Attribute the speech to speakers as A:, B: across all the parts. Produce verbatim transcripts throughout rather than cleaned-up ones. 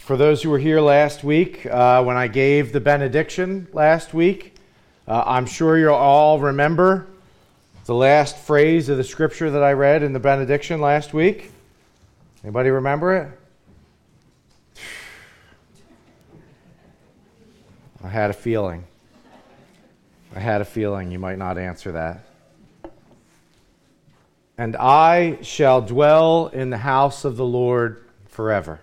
A: For those who were here last week, uh, when I gave the benediction last week, uh, I'm sure you'll all remember the last phrase of the scripture that I read in the benediction last week. Anybody remember it? I had a feeling. I had a feeling you might not answer that. And I shall dwell in the house of the Lord forever.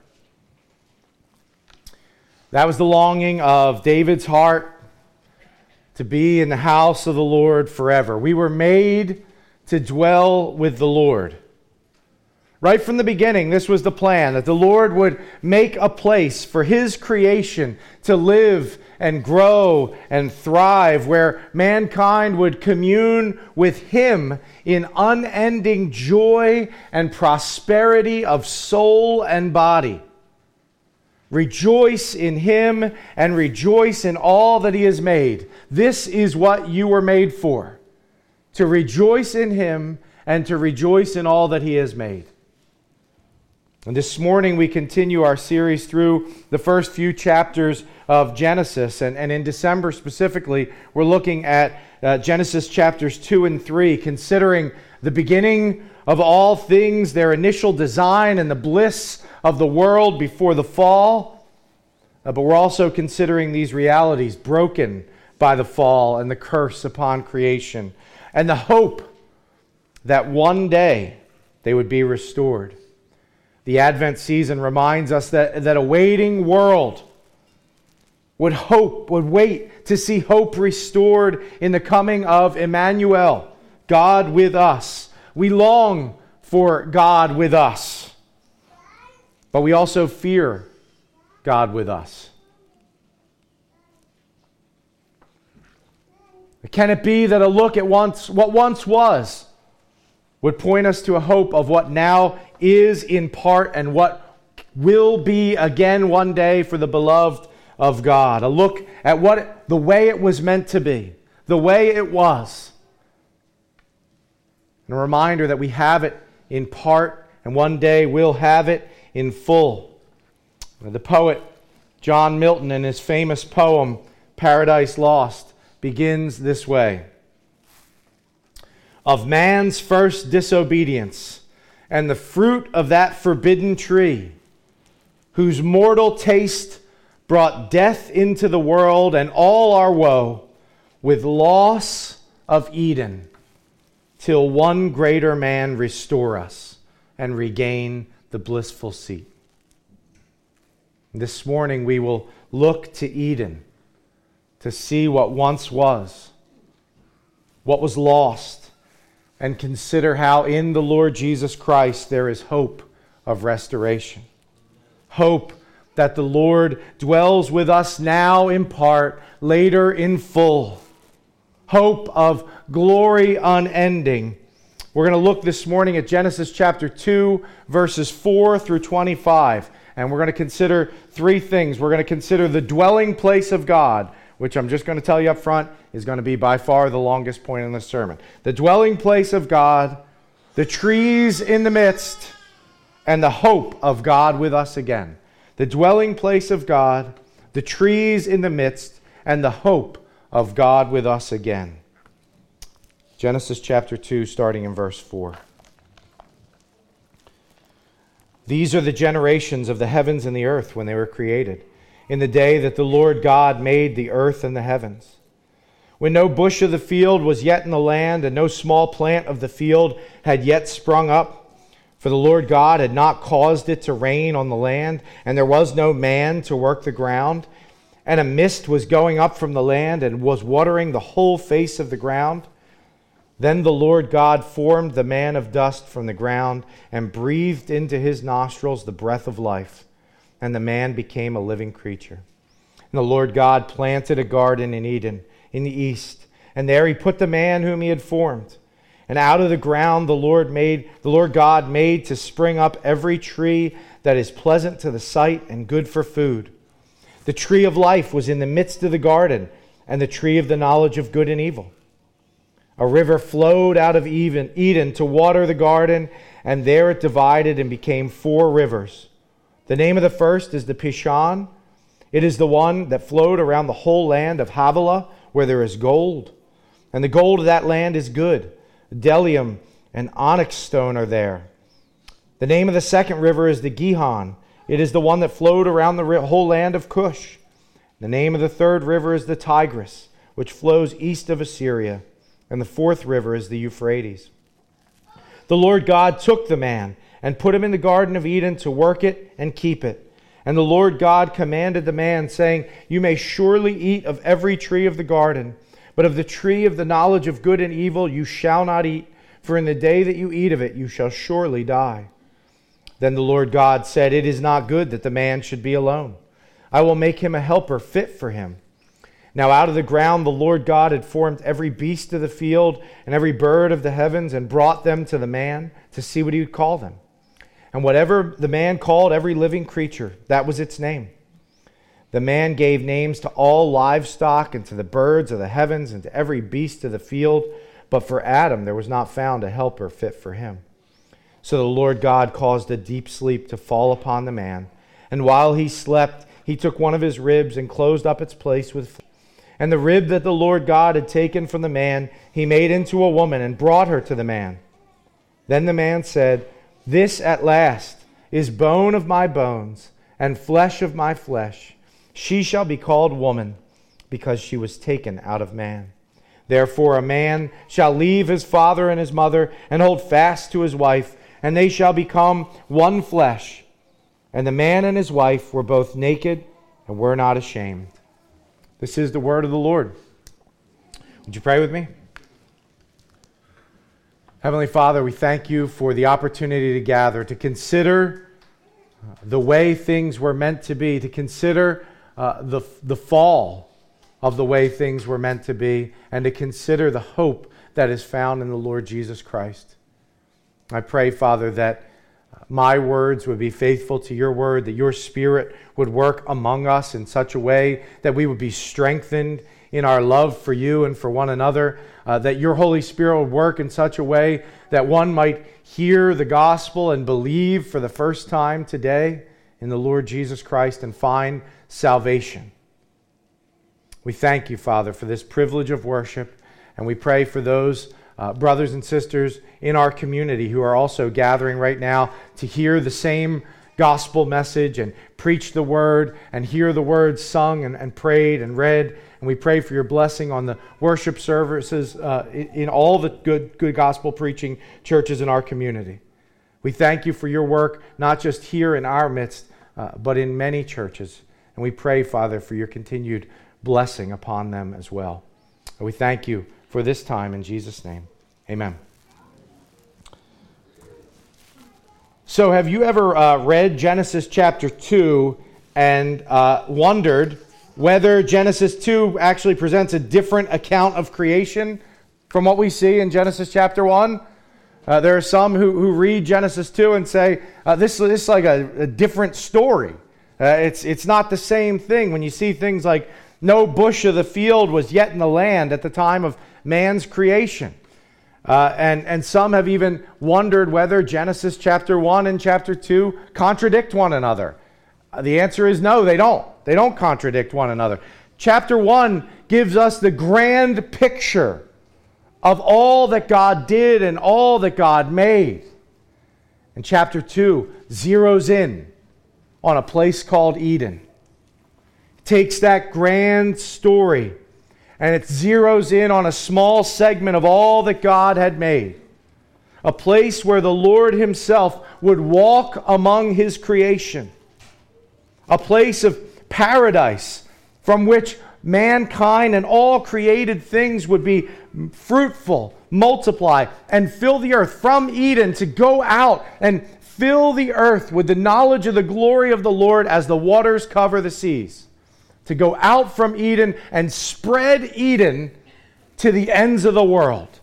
A: That was the longing of David's heart, to be in the house of the Lord forever. We were made to dwell with the Lord. Right from the beginning, this was the plan, that the Lord would make a place for His creation to live and grow and thrive, where mankind would commune with Him in unending joy and prosperity of soul and body. Rejoice in Him and rejoice in all that He has made. This is what you were made for, to rejoice in Him and to rejoice in all that He has made. And this morning we continue our series through the first few chapters of Genesis. And, and in December specifically, we're looking at uh, Genesis chapters two and three, considering the beginning of all things, their initial design and the bliss of the world before the fall. Uh, but we're also considering these realities broken by the fall and the curse upon creation, and the hope that one day they would be restored. The Advent season reminds us that, that a waiting world would hope, would wait to see hope restored in the coming of Emmanuel, God with us. We long for God with us, but we also fear God with us. Can it be that a look at once what once was would point us to a hope of what now is in part and what will be again one day for the beloved of God? A look at what the way it was meant to be, the way it was. And a reminder that we have it in part and one day we'll have it in full. The poet John Milton, in his famous poem Paradise Lost, begins this way. Of man's first disobedience and the fruit of that forbidden tree, whose mortal taste brought death into the world and all our woe, with loss of Eden, till one greater man restore us and regain the blissful seat. This morning we will look to Eden to see what once was, what was lost, and consider how in the Lord Jesus Christ there is hope of restoration. Hope that the Lord dwells with us now in part, later in full. Hope of glory unending. We're going to look this morning at Genesis chapter two, verses four through twenty-five. And we're going to consider three things. We're going to consider the dwelling place of God, which I'm just going to tell you up front is going to be by far the longest point in this sermon. The dwelling place of God, the trees in the midst, and the hope of God with us again. The dwelling place of God, the trees in the midst, and the hope of God with us again. Genesis chapter two, starting in verse four. These are the generations of the heavens and the earth when they were created, in the day that the Lord God made the earth and the heavens. When no bush of the field was yet in the land, and no small plant of the field had yet sprung up, for the Lord God had not caused it to rain on the land, and there was no man to work the ground, and a mist was going up from the land and was watering the whole face of the ground. Then the Lord God formed the man of dust from the ground and breathed into his nostrils the breath of life, and the man became a living creature. And the Lord God planted a garden in Eden in the east, and there he put the man whom he had formed. And out of the ground the Lord made the Lord God made to spring up every tree that is pleasant to the sight and good for food. The tree of life was in the midst of the garden, and the tree of the knowledge of good and evil. A river flowed out of Eden to water the garden, and there it divided and became four rivers. The name of the first is the Pishon. It is the one that flowed around the whole land of Havilah, where there is gold. And the gold of that land is good. Bdellium and onyx stone are there. The name of the second river is the Gihon. It is the one that flowed around the whole land of Cush. The name of the third river is the Tigris, which flows east of Assyria. And the fourth river is the Euphrates. The Lord God took the man and put him in the Garden of Eden to work it and keep it. And the Lord God commanded the man, saying, You may surely eat of every tree of the garden, but of the tree of the knowledge of good and evil you shall not eat, for in the day that you eat of it you shall surely die. Then the Lord God said, It is not good that the man should be alone. I will make him a helper fit for him. Now out of the ground the Lord God had formed every beast of the field and every bird of the heavens, and brought them to the man to see what he would call them. And whatever the man called every living creature, that was its name. The man gave names to all livestock and to the birds of the heavens and to every beast of the field. But for Adam there was not found a helper fit for him. So the Lord God caused a deep sleep to fall upon the man. And while he slept, he took one of his ribs and closed up its place with flesh. And the rib that the Lord God had taken from the man, he made into a woman and brought her to the man. Then the man said, This at last is bone of my bones and flesh of my flesh. She shall be called woman, because she was taken out of man. Therefore a man shall leave his father and his mother and hold fast to his wife, and they shall become one flesh. And the man and his wife were both naked and were not ashamed. This is the word of the Lord. Would you pray with me? Heavenly Father, we thank you for the opportunity to gather, to consider the way things were meant to be, to consider uh, the, the fall of the way things were meant to be, and to consider the hope that is found in the Lord Jesus Christ. I pray, Father, that my words would be faithful to your word, that your Spirit would work among us in such a way that we would be strengthened in our love for you and for one another, uh, that your Holy Spirit would work in such a way that one might hear the gospel and believe for the first time today in the Lord Jesus Christ and find salvation. We thank you, Father, for this privilege of worship, and we pray for those uh, brothers and sisters in our community who are also gathering right now to hear the same gospel message and preach the word and hear the word sung and, and prayed and read. And we pray for your blessing on the worship services uh, in, in all the good, good gospel preaching churches in our community. We thank you for your work, not just here in our midst, uh, but in many churches. And we pray, Father, for your continued blessing upon them as well. And we thank you for this time in Jesus' name. Amen. So have you ever uh, read Genesis chapter two and uh, wondered whether Genesis two actually presents a different account of creation from what we see in Genesis chapter one? Uh, there are some who, who read Genesis two and say, uh, this, this is like a, a different story. Uh, it's, it's not the same thing. When you see things like no bush of the field was yet in the land at the time of man's creation. Uh, and, and some have even wondered whether Genesis chapter one and chapter two contradict one another. Uh, the answer is no, they don't. They don't contradict one another. Chapter one gives us the grand picture of all that God did and all that God made. And chapter two zeroes in on a place called Eden. It takes that grand story and it zeroes in on a small segment of all that God had made. A place where the Lord himself would walk among his creation. A place of paradise from which mankind and all created things would be fruitful, multiply, and fill the earth. From Eden to go out and fill the earth with the knowledge of the glory of the Lord as the waters cover the seas. To go out from Eden and spread Eden to the ends of the world.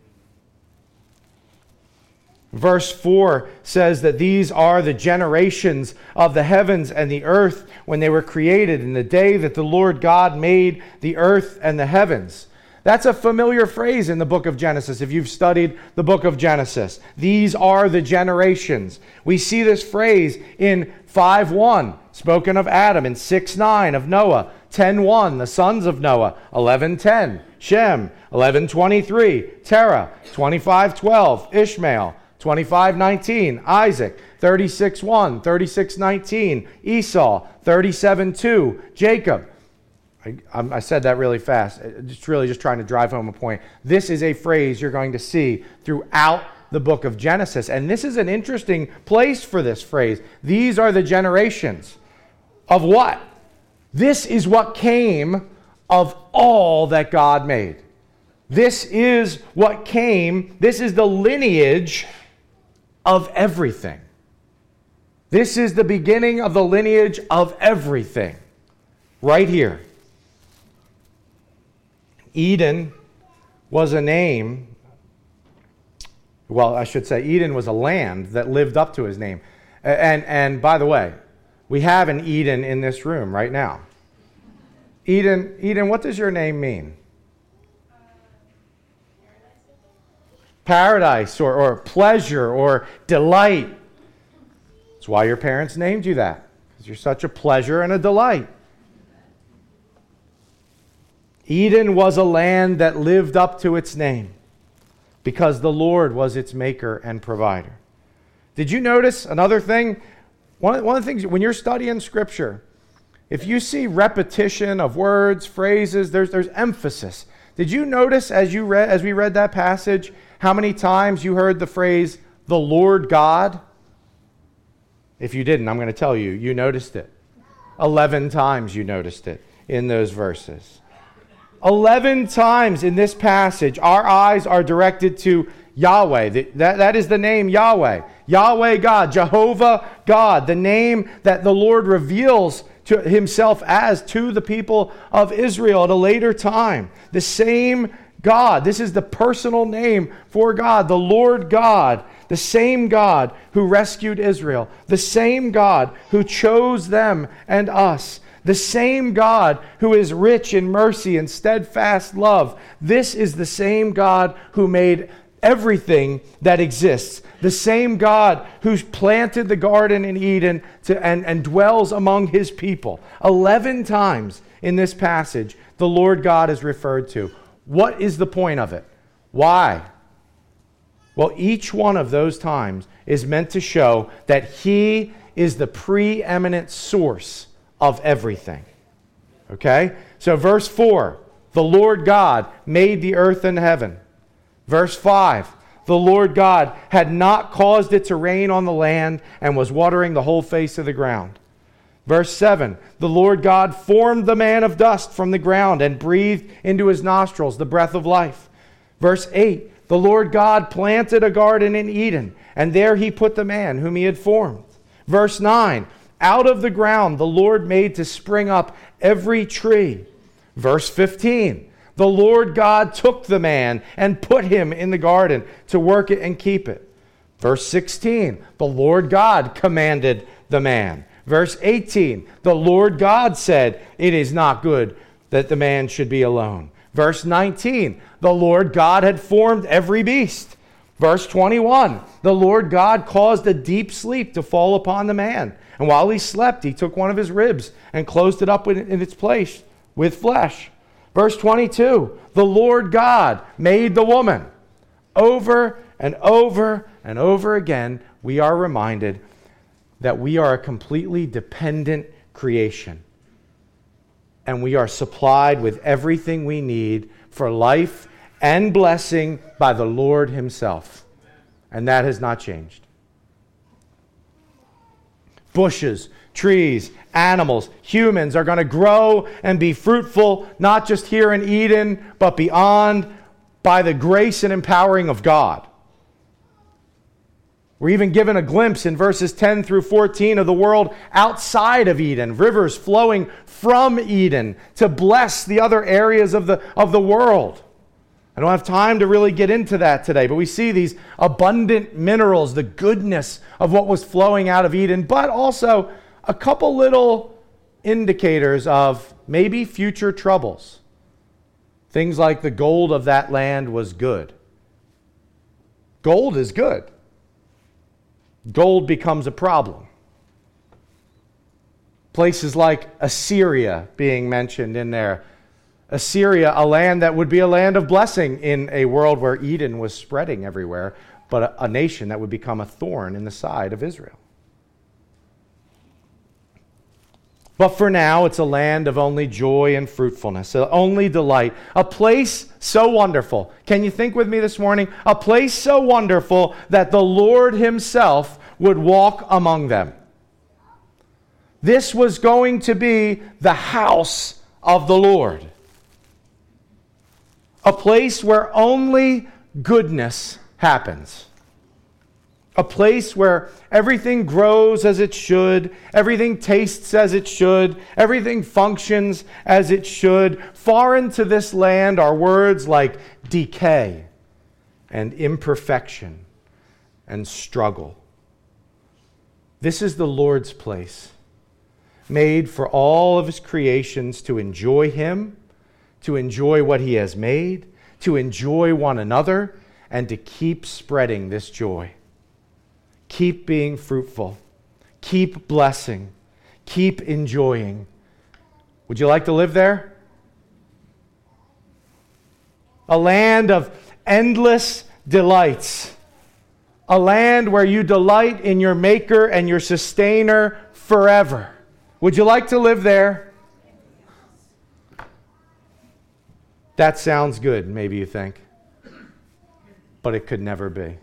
A: Verse four says that these are the generations of the heavens and the earth when they were created in the day that the Lord God made the earth and the heavens. That's a familiar phrase in the book of Genesis if you've studied the book of Genesis. These are the generations. We see this phrase in five one, spoken of Adam, in six nine of Noah, ten one, the sons of Noah, eleven ten, Shem, eleven twenty-three, Terah, twenty-five twelve, Ishmael, twenty-five nineteen, Isaac, thirty-six one, thirty-six nineteen, Esau, thirty-seven two, Jacob. I, I said that really fast. It's really just trying to drive home a point. This is a phrase you're going to see throughout the book of Genesis. And this is an interesting place for this phrase. These are the generations of what? This is what came of all that God made. This is what came. This is the lineage of everything. This is the beginning of the lineage of everything. Right here. Eden was a name, well, I should say Eden was a land that lived up to his name. And, and by the way, we have an Eden in this room right now. Eden, Eden, what does your name mean? Paradise or, or pleasure or delight. That's why your parents named you that, because you're such a pleasure and a delight. Eden was a land that lived up to its name because the Lord was its maker and provider. Did you notice another thing? One of, one of the things, when you're studying Scripture, if you see repetition of words, phrases, there's, there's emphasis. Did you notice as, you read, as we read that passage how many times you heard the phrase, the Lord God? If you didn't, I'm going to tell you, you noticed it. Eleven times you noticed it in those verses. Eleven times in this passage, our eyes are directed to Yahweh. That, that is the name Yahweh. Yahweh God, Jehovah God, the name that the Lord reveals to himself as to the people of Israel at a later time. The same God. This is the personal name for God, the Lord God, the same God who rescued Israel, the same God who chose them and us. The same God who is rich in mercy and steadfast love. This is the same God who made everything that exists. The same God who planted the garden in Eden to, and, and dwells among his people. Eleven times in this passage, the Lord God is referred to. What is the point of it? Why? Well, each one of those times is meant to show that he is the preeminent source of everything. Okay? So verse four, the Lord God made the earth and heaven. Verse five, the Lord God had not caused it to rain on the land and was watering the whole face of the ground. Verse seven, the Lord God formed the man of dust from the ground and breathed into his nostrils the breath of life. Verse eight, the Lord God planted a garden in Eden, and there he put the man whom he had formed. Verse nine, out of the ground the Lord made to spring up every tree. Verse fifteen, the Lord God took the man and put him in the garden to work it and keep it. Verse sixteen, the Lord God commanded the man. Verse eighteen, the Lord God said, it is not good that the man should be alone. Verse nineteen, the Lord God had formed every beast. Verse twenty-one, the Lord God caused a deep sleep to fall upon the man. And while he slept, he took one of his ribs and closed it up in its place with flesh. Verse twenty-two, the Lord God made the woman. Over and over and over again, we are reminded that we are a completely dependent creation. And we are supplied with everything we need for life and blessing by the Lord himself. And that has not changed. Bushes, trees, animals, humans are going to grow and be fruitful, not just here in Eden, but beyond, by the grace and empowering of God. We're even given a glimpse in verses ten through fourteen of the world outside of Eden, rivers flowing from Eden to bless the other areas of the, of the world. I don't have time to really get into that today, but we see these abundant minerals, the goodness of what was flowing out of Eden, but also a couple little indicators of maybe future troubles. Things like the gold of that land was good. Gold is good. Gold becomes a problem. Places like Assyria being mentioned in there. Assyria, a land that would be a land of blessing in a world where Eden was spreading everywhere, but a, a nation that would become a thorn in the side of Israel. But for now, it's a land of only joy and fruitfulness, only delight. A place so wonderful. Can you think with me this morning? A place so wonderful that the Lord himself would walk among them. This was going to be the house of the Lord. A place where only goodness happens. A place where everything grows as it should, everything tastes as it should, everything functions as it should. Foreign to this land are words like decay and imperfection and struggle. This is the Lord's place, made for all of his creations to enjoy him, to enjoy what he has made, to enjoy one another, and to keep spreading this joy. Keep being fruitful. Keep blessing. Keep enjoying. Would you like to live there? A land of endless delights. A land where you delight in your Maker and your Sustainer forever. Would you like to live there? That sounds good, maybe you think. But it could never be.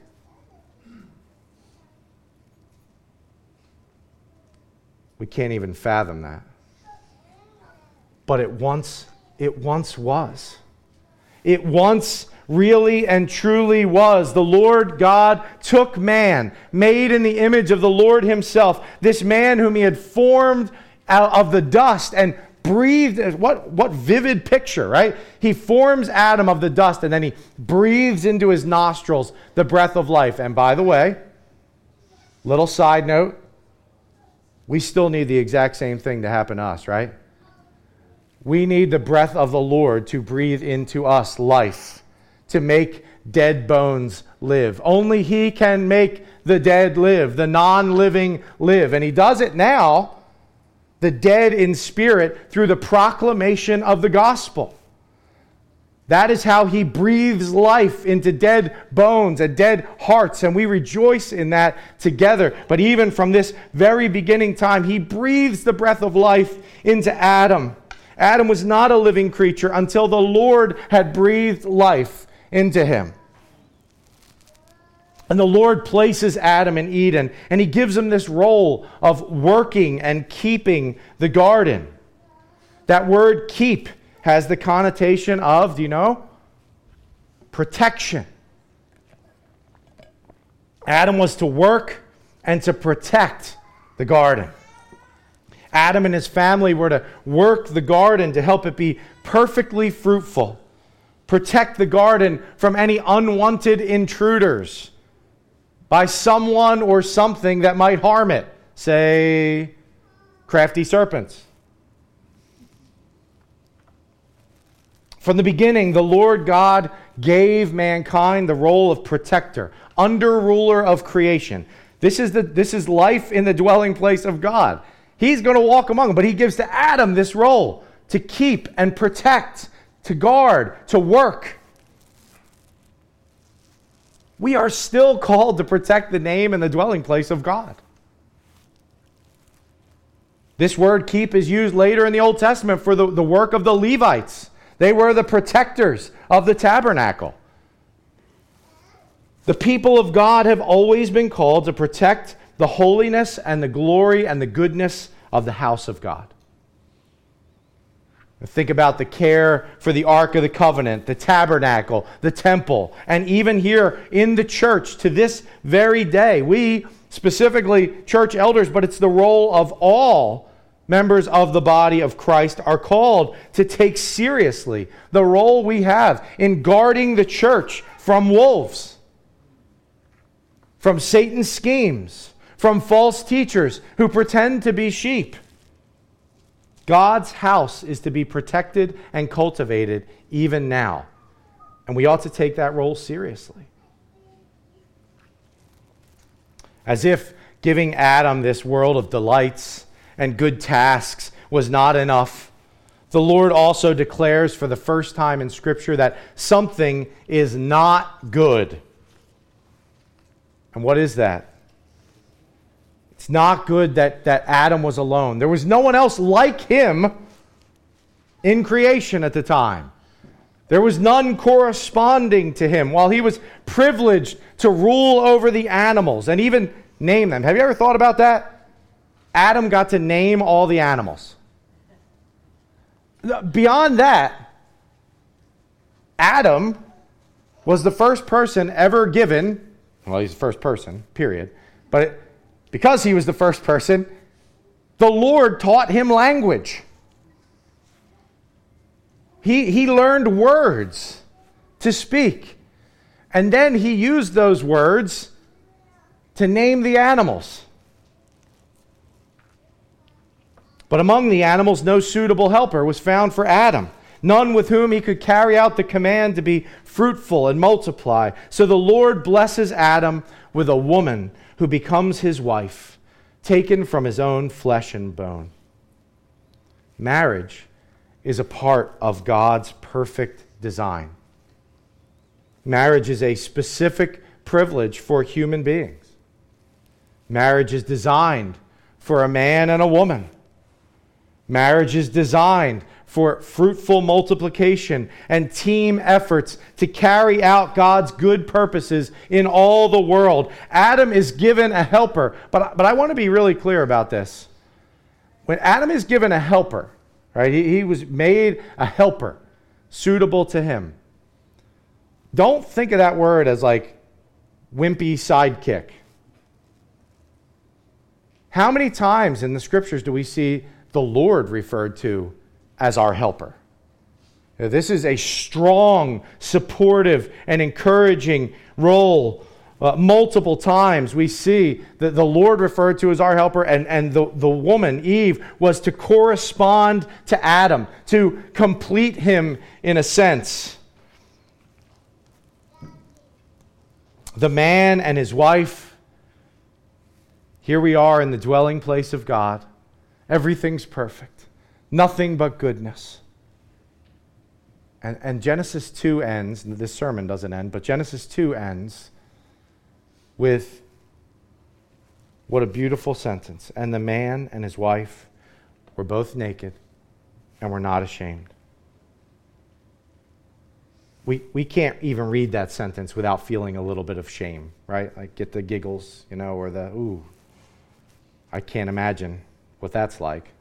A: We can't even fathom that. But it once, it once was. It once really and truly was. The Lord God took man, made in the image of the Lord himself, this man whom he had formed out of the dust and breathed. What, what vivid picture, right? He forms Adam of the dust and then he breathes into his nostrils the breath of life. And by the way, little side note, we still need the exact same thing to happen to us, right? We need the breath of the Lord to breathe into us life, to make dead bones live. Only he can make the dead live, the non-living live. And he does it now, the dead in spirit, through the proclamation of the gospel. That is how he breathes life into dead bones and dead hearts, and we rejoice in that together. But even from this very beginning time, he breathes the breath of life into Adam. Adam was not a living creature until the Lord had breathed life into him. And the Lord places Adam in Eden, and he gives him this role of working and keeping the garden. That word keep has the connotation of, do you know? Protection. Adam was to work and to protect the garden. Adam and his family were to work the garden to help it be perfectly fruitful. Protect the garden from any unwanted intruders by someone or something that might harm it. Say, crafty serpents. From the beginning, the Lord God gave mankind the role of protector, under ruler of creation. This is the this is life in the dwelling place of God. He's going to walk among them, but he gives to Adam this role to keep and protect, to guard, to work. We are still called to protect the name and the dwelling place of God. This word keep is used later in the Old Testament for the, the work of the Levites. They were the protectors of the tabernacle. The people of God have always been called to protect the holiness and the glory and the goodness of the house of God. Think about the care for the Ark of the Covenant, the tabernacle, the temple, and even here in the church to this very day. We, specifically church elders, but it's the role of all members of the body of Christ, are called to take seriously the role we have in guarding the church from wolves, from Satan's schemes, from false teachers who pretend to be sheep. God's house is to be protected and cultivated even now. And we ought to take that role seriously. As if giving Adam this world of delights and good tasks was not enough, the Lord also declares for the first time in Scripture that something is not good. And what is that? It's not good that, that Adam was alone. There was no one else like him in creation at the time. There was none corresponding to him while he was privileged to rule over the animals and even name them. Have you ever thought about that? Adam got to name all the animals. Beyond that, Adam was the first person ever given, well, he's the first person, period, but because he was the first person, the Lord taught him language. He, he learned words to speak. And then he used those words to name the animals. But among the animals, no suitable helper was found for Adam, none with whom he could carry out the command to be fruitful and multiply. So the Lord blesses Adam with a woman who becomes his wife, taken from his own flesh and bone. Marriage is a part of God's perfect design. Marriage is a specific privilege for human beings. Marriage is designed for a man and a woman. Marriage is designed for fruitful multiplication and team efforts to carry out God's good purposes in all the world. Adam is given a helper, but, but I want to be really clear about this. When Adam is given a helper, right, he, he was made a helper suitable to him. Don't think of that word as like wimpy sidekick. How many times in the scriptures do we see the Lord referred to as our helper? This is a strong, supportive, and encouraging role. Uh, multiple times we see that the Lord referred to as our helper, and, and the, the woman, Eve, was to correspond to Adam, to complete him in a sense. The man and his wife, here we are in the dwelling place of God. Everything's perfect. Nothing but goodness. And, and Genesis two ends, and this sermon doesn't end, but Genesis two ends with what a beautiful sentence. And the man and his wife were both naked and were not ashamed. We, we can't even read that sentence without feeling a little bit of shame, right? Like get the giggles, you know, or the, ooh, I can't imagine what that's like.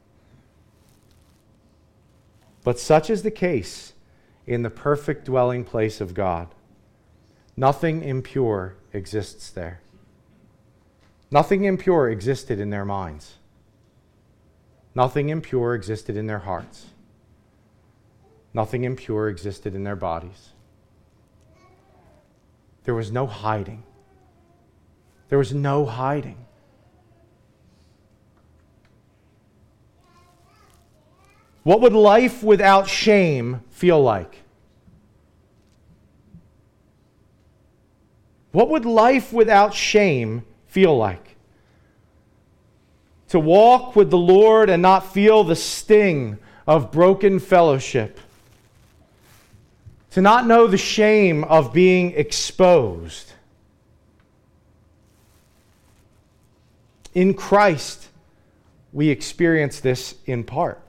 A: But such is the case in the perfect dwelling place of God. Nothing impure exists there. Nothing impure existed in their minds. Nothing impure existed in their hearts. Nothing impure existed in their bodies. There was no hiding. There was no hiding. What would life without shame feel like? What would life without shame feel like? To walk with the Lord and not feel the sting of broken fellowship. To not know the shame of being exposed. In Christ, we experience this in part.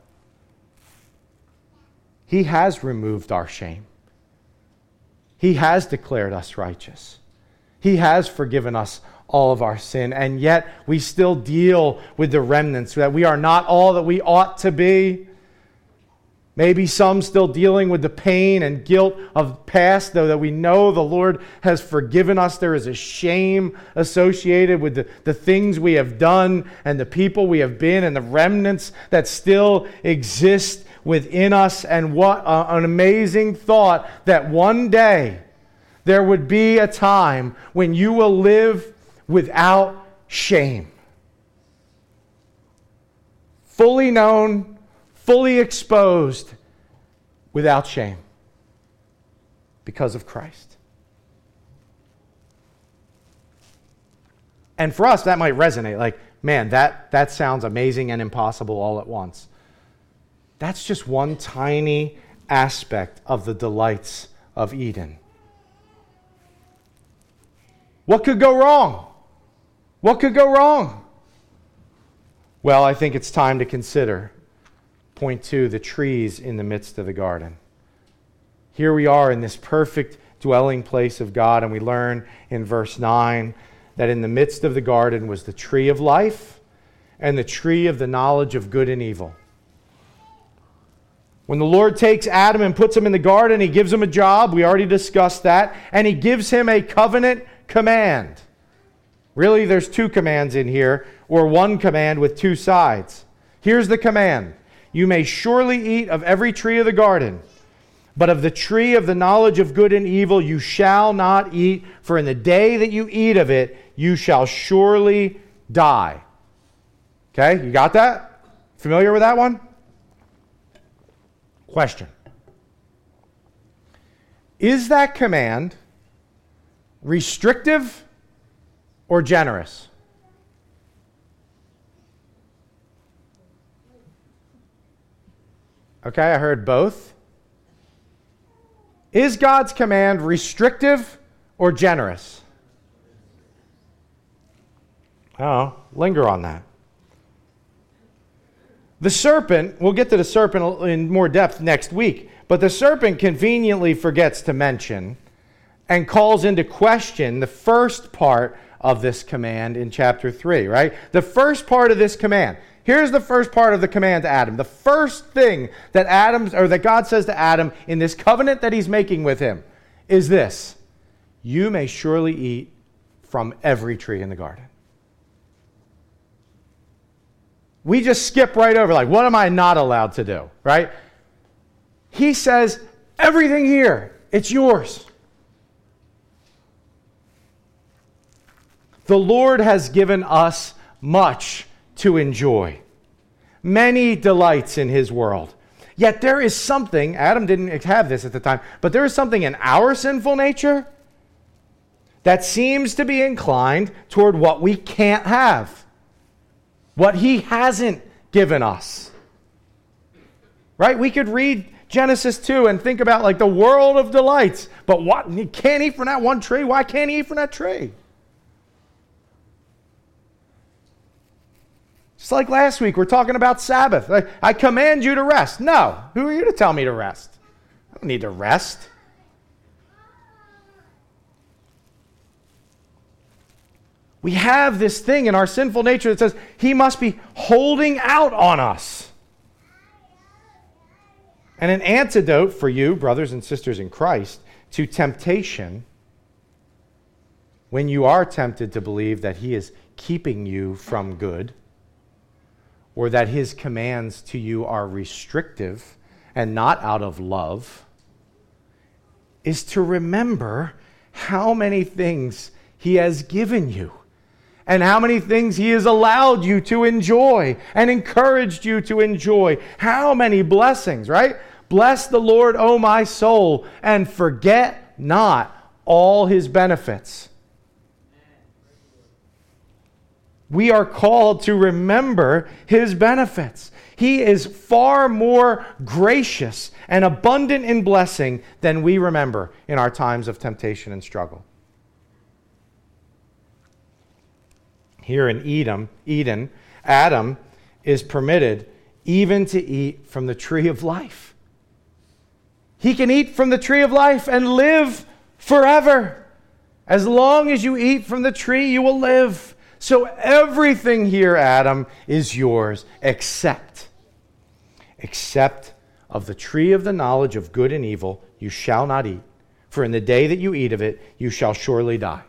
A: He has removed our shame. He has declared us righteous. He has forgiven us all of our sin, and yet we still deal with the remnants, that we are not all that we ought to be. Maybe some still dealing with the pain and guilt of past, though that we know the Lord has forgiven us. There is a shame associated with the, the things we have done and the people we have been and the remnants that still exist within us. And what a, an amazing thought that one day there would be a time when you will live without shame. Fully known, fully exposed without shame because of Christ. And for us, that might resonate. Like, man, that, that sounds amazing and impossible all at once. That's just one tiny aspect of the delights of Eden. What could go wrong? What could go wrong? Well, I think it's time to consider, point two, the trees in the midst of the garden. Here we are in this perfect dwelling place of God, and we learn in verse nine that in the midst of the garden was the tree of life and the tree of the knowledge of good and evil. When the Lord takes Adam and puts him in the garden, he gives him a job. We already discussed that. And he gives him a covenant command. Really, there's two commands in here, or one command with two sides. Here's the command. You may surely eat of every tree of the garden, but of the tree of the knowledge of good and evil you shall not eat, for in the day that you eat of it, you shall surely die. Okay, you got that? Familiar with that one? Question. Is that command restrictive or generous? Okay, I heard both. Is God's command restrictive or generous? Oh, linger on that. The serpent, we'll get to the serpent in more depth next week, but the serpent conveniently forgets to mention and calls into question the first part of this command in chapter three, right? The first part of this command. Here's the first part of the command to Adam. The first thing that Adam, or that God says to Adam in this covenant that he's making with him is this: you may surely eat from every tree in the garden. We just skip right over, like, what am I not allowed to do, right? He says, everything here, it's yours. The Lord has given us much to enjoy, many delights in his world. Yet there is something, Adam didn't have this at the time, but there is something in our sinful nature that seems to be inclined toward what we can't have, what he hasn't given us. Right? We could read Genesis two and think about like the world of delights, but what? You can't eat from that one tree. Why can't he eat from that tree? Just like last week, we're talking about Sabbath. Like, I command you to rest. No. Who are you to tell me to rest? I don't need to rest. We have this thing in our sinful nature that says he must be holding out on us. And an antidote for you, brothers and sisters in Christ, to temptation, when you are tempted to believe that he is keeping you from good, or that his commands to you are restrictive and not out of love, is to remember how many things he has given you and how many things he has allowed you to enjoy and encouraged you to enjoy. How many blessings, right? Bless the Lord, O my soul, and forget not all his benefits. We are called to remember his benefits. He is far more gracious and abundant in blessing than we remember in our times of temptation and struggle. Here in Edom, Eden, Adam is permitted even to eat from the tree of life. He can eat from the tree of life and live forever. As long as you eat from the tree, you will live. So everything here, Adam, is yours except, except of the tree of the knowledge of good and evil you shall not eat, for in the day that you eat of it, you shall surely die.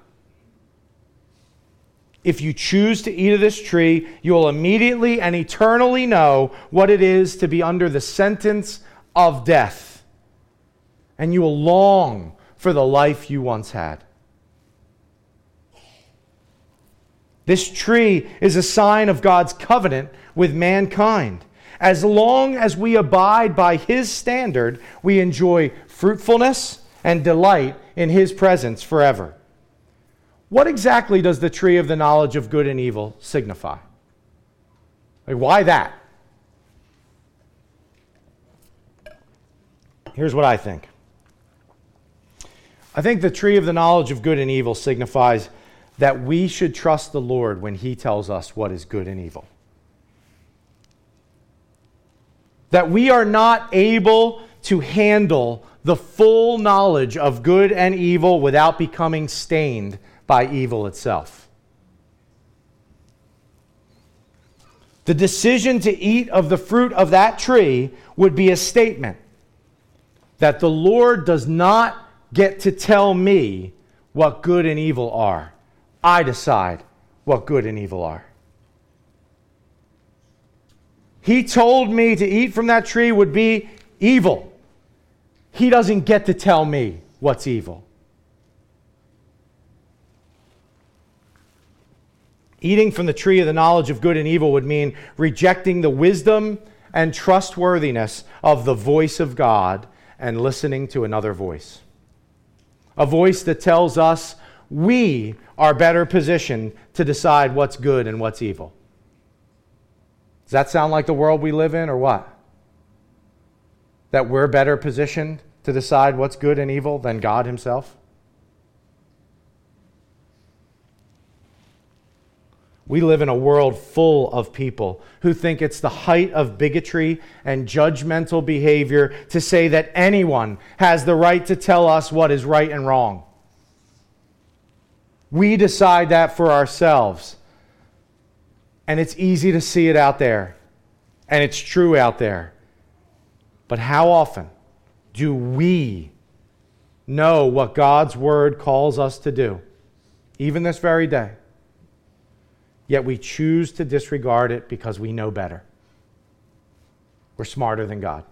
A: If you choose to eat of this tree, you will immediately and eternally know what it is to be under the sentence of death. And you will long for the life you once had. This tree is a sign of God's covenant with mankind. As long as we abide by His standard, we enjoy fruitfulness and delight in His presence forever. What exactly does the tree of the knowledge of good and evil signify? Like, why that? Here's what I think. I think the tree of the knowledge of good and evil signifies that we should trust the Lord when He tells us what is good and evil. That we are not able to handle the full knowledge of good and evil without becoming stained by evil itself. The decision to eat of the fruit of that tree would be a statement that the Lord does not get to tell me what good and evil are. I decide what good and evil are. He told me to eat from that tree would be evil. He doesn't get to tell me what's evil. Eating from the tree of the knowledge of good and evil would mean rejecting the wisdom and trustworthiness of the voice of God and listening to another voice. A voice that tells us we are better positioned to decide what's good and what's evil. Does that sound like the world we live in, or what? That we're better positioned to decide what's good and evil than God Himself? We live in a world full of people who think it's the height of bigotry and judgmental behavior to say that anyone has the right to tell us what is right and wrong. We decide that for ourselves. And it's easy to see it out there. And it's true out there. But how often do we know what God's Word calls us to do? Even this very day. Yet we choose to disregard it because we know better. We're smarter than God.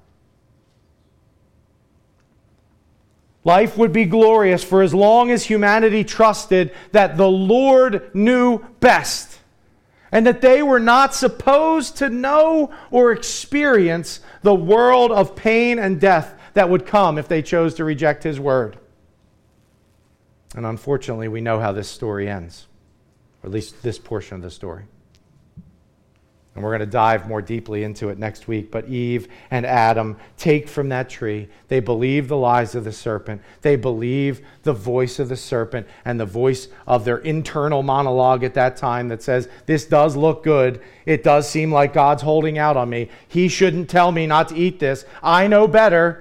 A: Life would be glorious for as long as humanity trusted that the Lord knew best, and that they were not supposed to know or experience the world of pain and death that would come if they chose to reject His word. And unfortunately, we know how this story ends. Or at least this portion of the story. And we're going to dive more deeply into it next week. But Eve and Adam take from that tree. They believe the lies of the serpent. They believe the voice of the serpent and the voice of their internal monologue at that time that says, this does look good. It does seem like God's holding out on me. He shouldn't tell me not to eat this. I know better.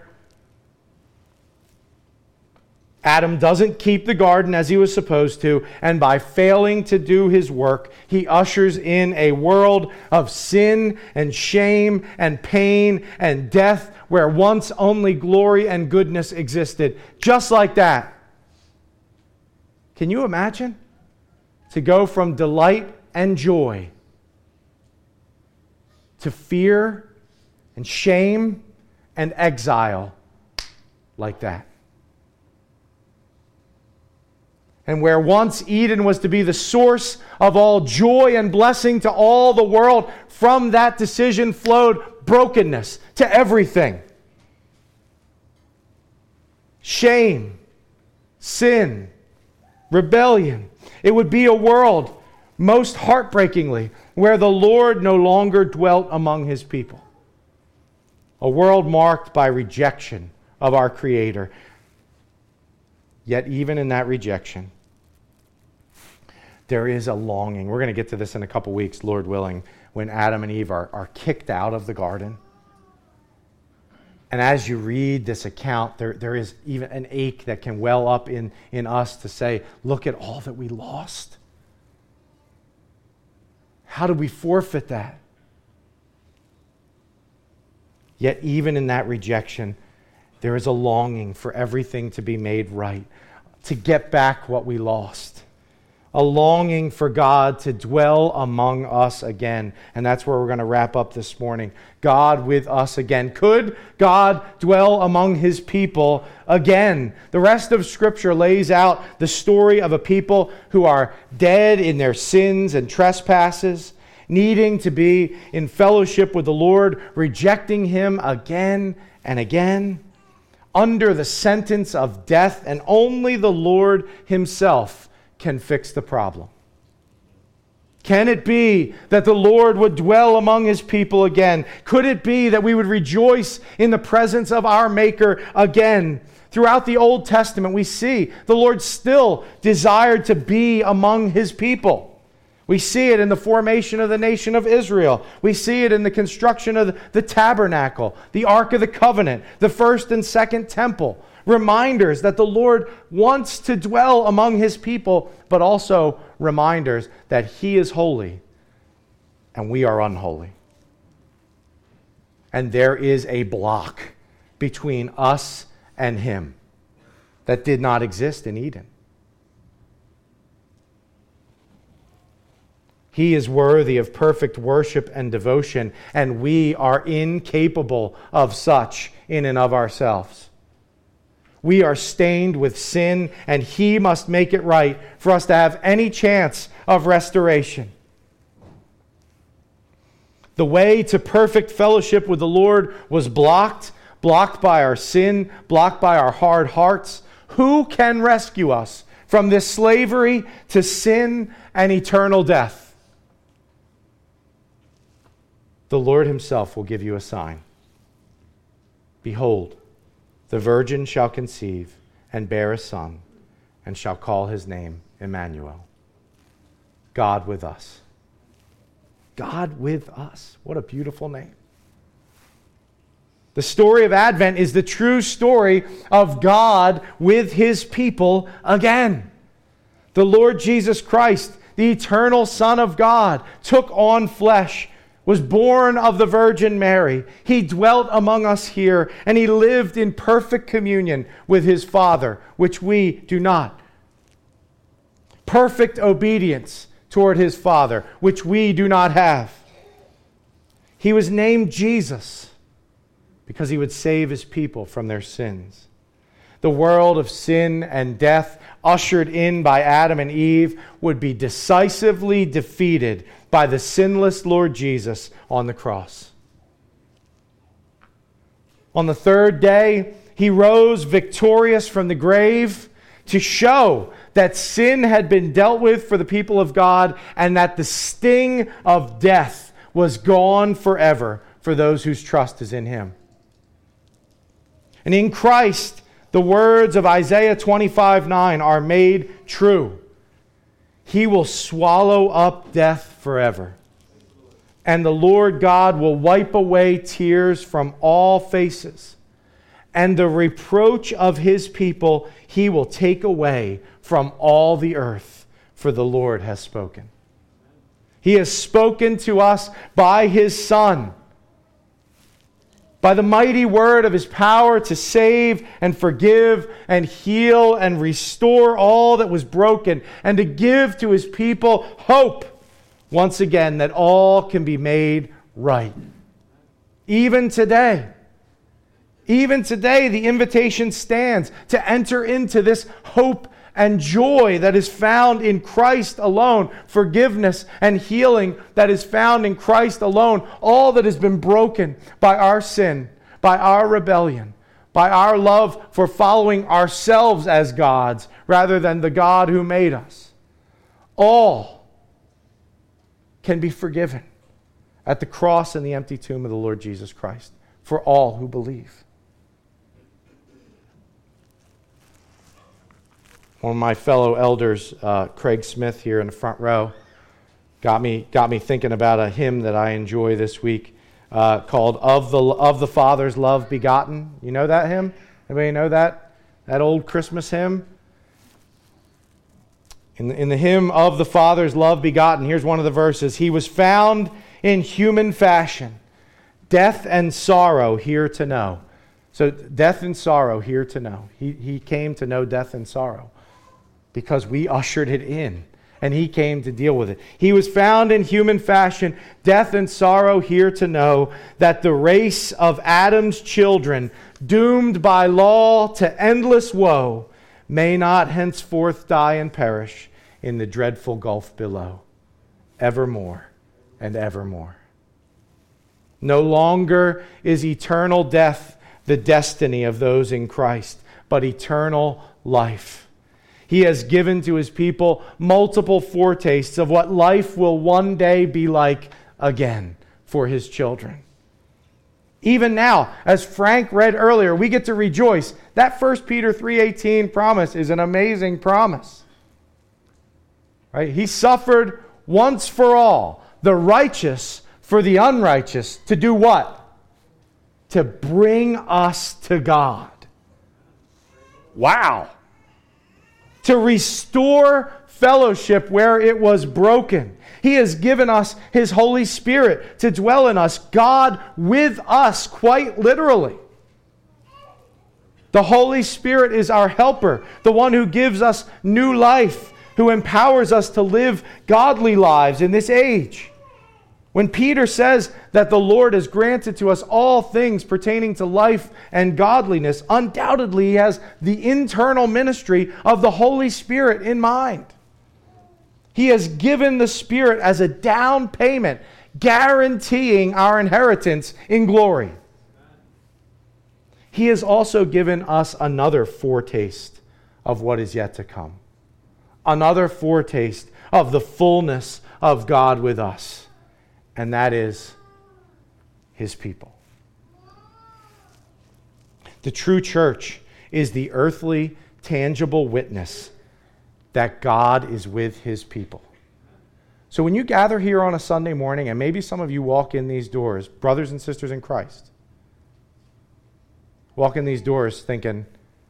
A: Adam doesn't keep the garden as he was supposed to, and by failing to do his work, he ushers in a world of sin and shame and pain and death where once only glory and goodness existed. Just like that. Can you imagine? To go from delight and joy to fear and shame and exile like that. And where once Eden was to be the source of all joy and blessing to all the world, from that decision flowed brokenness to everything. Shame, sin, rebellion. It would be a world, most heartbreakingly, where the Lord no longer dwelt among His people. A world marked by rejection of our Creator. Yet even in that rejection, there is a longing. We're going to get to this in a couple weeks, Lord willing, when Adam and Eve are, are kicked out of the garden. And as you read this account, there, there is even an ache that can well up in, in us to say, look at all that we lost. How did we forfeit that? Yet even in that rejection, there is a longing for everything to be made right, to get back what we lost. A longing for God to dwell among us again. And that's where we're going to wrap up this morning. God with us again. Could God dwell among His people again? The rest of Scripture lays out the story of a people who are dead in their sins and trespasses. needing to be in fellowship with the Lord, rejecting Him again and again, under the sentence of death, and only the Lord Himself can fix the problem. Can it be that the Lord would dwell among His people again? Could it be that we would rejoice in the presence of our Maker again? Throughout the Old Testament, we see the Lord still desired to be among His people. We see it in the formation of the nation of Israel. We see it in the construction of the tabernacle, the Ark of the Covenant, the first and second temple. Reminders that the Lord wants to dwell among His people, but also reminders that He is holy and we are unholy. And there is a block between us and Him that did not exist in Eden. He is worthy of perfect worship and devotion, and we are incapable of such in and of ourselves. We are stained with sin, and He must make it right for us to have any chance of restoration. The way to perfect fellowship with the Lord was blocked, blocked by our sin, blocked by our hard hearts. Who can rescue us from this slavery to sin and eternal death? The Lord Himself will give you a sign. Behold, the virgin shall conceive and bear a son, and shall call His name Emmanuel. God with us. God with us. What a beautiful name. The story of Advent is the true story of God with His people again. The Lord Jesus Christ, the eternal Son of God, took on flesh, was born of the Virgin Mary. He dwelt among us here, and He lived in perfect communion with His Father, which we do not. Perfect obedience toward His Father, which we do not have. He was named Jesus because He would save His people from their sins. The world of sin and death, ushered in by Adam and Eve, would be decisively defeated by the sinless Lord Jesus on the cross. On the third day, He rose victorious from the grave to show that sin had been dealt with for the people of God, and that the sting of death was gone forever for those whose trust is in Him. And in Christ, the words of Isaiah twenty-five nine are made true. He will swallow up death forever. And the Lord God will wipe away tears from all faces. And the reproach of His people He will take away from all the earth, for the Lord has spoken. He has spoken to us by His Son, by the mighty word of His power to save and forgive and heal and restore all that was broken, and to give to His people hope once again that all can be made right. Even today, even today, the invitation stands to enter into this hope and joy that is found in Christ alone, forgiveness and healing that is found in Christ alone, all that has been broken by our sin, by our rebellion, by our love for following ourselves as gods rather than the God who made us. All can be forgiven at the cross and the empty tomb of the Lord Jesus Christ for all who believe. One of my fellow elders, uh, Craig Smith here in the front row, got me got me thinking about a hymn that I enjoy this week uh, called "Of the Of the Father's Love Begotten." You know that hymn? Anybody know that? That old Christmas hymn? In the, in the hymn "Of the Father's Love Begotten," here's one of the verses. He was found in human fashion, death and sorrow here to know. So death and sorrow here to know. He, he came to know death and sorrow, because we ushered it in, and He came to deal with it. He was found in human fashion, death and sorrow here to know, that the race of Adam's children, doomed by law to endless woe, may not henceforth die and perish in the dreadful gulf below. Evermore and evermore. No longer is eternal death the destiny of those in Christ, but eternal life. He has given to his people multiple foretastes of what life will one day be like again for his children. Even now, as Frank read earlier, we get to rejoice. That First Peter three eighteen promise is an amazing promise. Right? He suffered once for all, the righteous for the unrighteous, to do what? To bring us to God. Wow. To restore fellowship where it was broken. He has given us His Holy Spirit to dwell in us, God with us, quite literally. The Holy Spirit is our helper, the one who gives us new life, who empowers us to live godly lives in this age. When Peter says that the Lord has granted to us all things pertaining to life and godliness, undoubtedly He has the internal ministry of the Holy Spirit in mind. He has given the Spirit as a down payment, guaranteeing our inheritance in glory. He has also given us another foretaste of what is yet to come. Another foretaste of the fullness of God with us. And that is His people. The true church is the earthly, tangible witness that God is with His people. So when you gather here on a Sunday morning, and maybe some of you walk in these doors, brothers and sisters in Christ, walk in these doors thinking,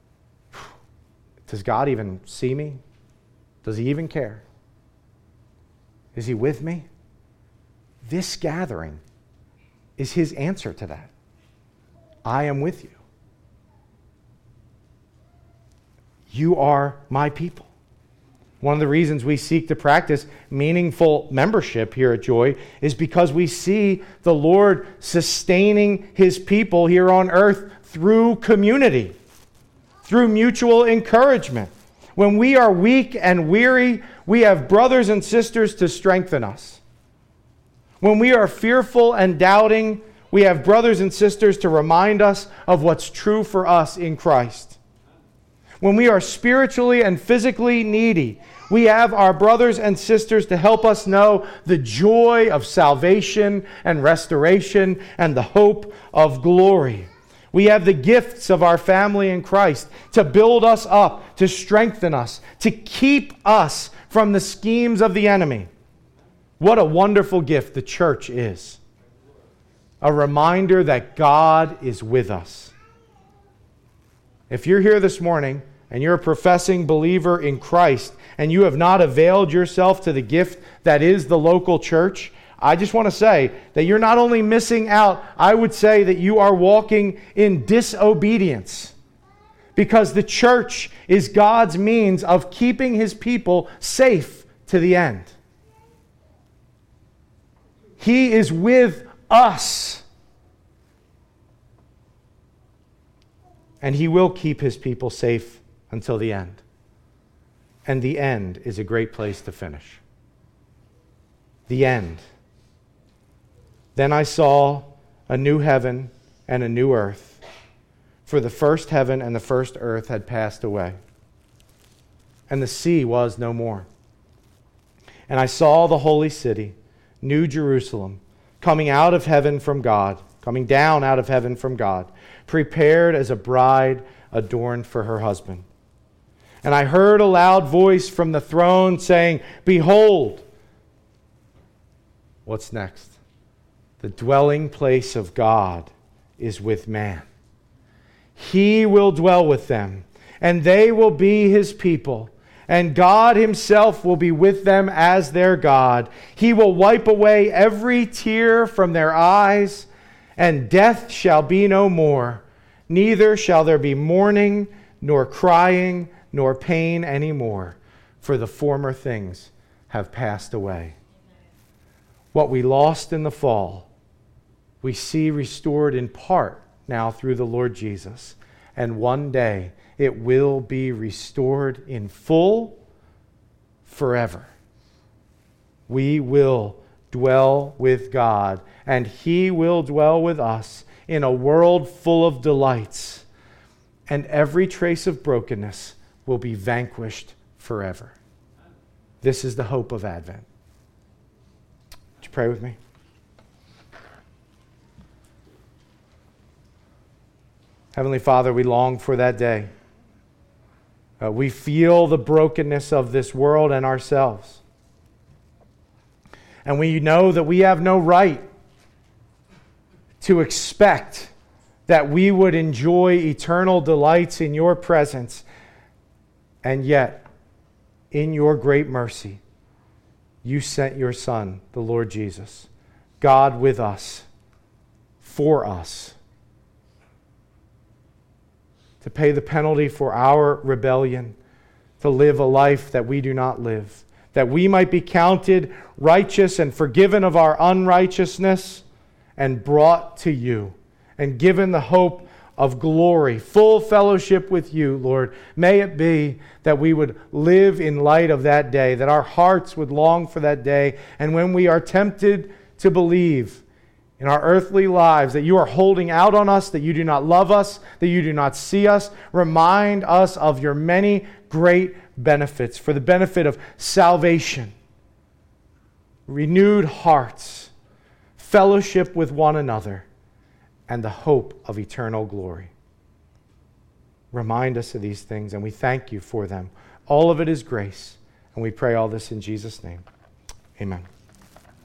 A: does God even see me? Does He even care? Is He with me? This gathering is His answer to that. I am with you. You are my people. One of the reasons we seek to practice meaningful membership here at Joy is because we see the Lord sustaining His people here on earth through community, through mutual encouragement. When we are weak and weary, we have brothers and sisters to strengthen us. When we are fearful and doubting, we have brothers and sisters to remind us of what's true for us in Christ. When we are spiritually and physically needy, we have our brothers and sisters to help us know the joy of salvation and restoration and the hope of glory. We have the gifts of our family in Christ to build us up, to strengthen us, to keep us from the schemes of the enemy. What a wonderful gift the church is. A reminder that God is with us. If you're here this morning and you're a professing believer in Christ and you have not availed yourself to the gift that is the local church, I just want to say that you're not only missing out, I would say that you are walking in disobedience. Because the church is God's means of keeping His people safe to the end. He is with us. And He will keep His people safe until the end. And the end is a great place to finish. The end. Then I saw a new heaven and a new earth, for the first heaven and the first earth had passed away, and the sea was no more. And I saw the holy city, New Jerusalem, coming out of heaven from God, coming down out of heaven from God, prepared as a bride adorned for her husband. And I heard a loud voice from the throne saying, "Behold," what's next? The dwelling place of God is with man. He will dwell with them, and they will be His people. And God Himself will be with them as their God. He will wipe away every tear from their eyes, and death shall be no more. Neither shall there be mourning, nor crying, nor pain any more, for the former things have passed away. What we lost in the fall, we see restored in part now through the Lord Jesus. And one day, it will be restored in full forever. We will dwell with God, and He will dwell with us in a world full of delights, and every trace of brokenness will be vanquished forever. This is the hope of Advent. Would you pray with me? Heavenly Father, we long for that day. Uh, we feel the brokenness of this world and ourselves. And we know that we have no right to expect that we would enjoy eternal delights in your presence. And yet, in your great mercy, you sent your Son, the Lord Jesus, God with us, for us, to pay the penalty for our rebellion, to live a life that we do not live, that we might be counted righteous and forgiven of our unrighteousness and brought to you and given the hope of glory, full fellowship with you, Lord. May it be that we would live in light of that day, that our hearts would long for that day, and when we are tempted to believe in our earthly lives that you are holding out on us, that you do not love us, that you do not see us, remind us of your many great benefits, for the benefit of salvation, renewed hearts, fellowship with one another, and the hope of eternal glory. Remind us of these things, and we thank you for them. All of it is grace, and we pray all this in Jesus' name. Amen.